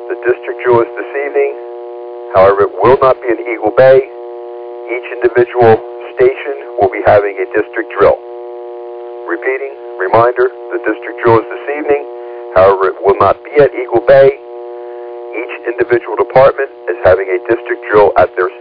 The district drill is this evening. However, it will not be in Eagle Bay. Each individual station will be having a district drill. Repeating, reminder, the district drill is this evening. However, it will not be at Eagle Bay. Each individual department is having a district drill at their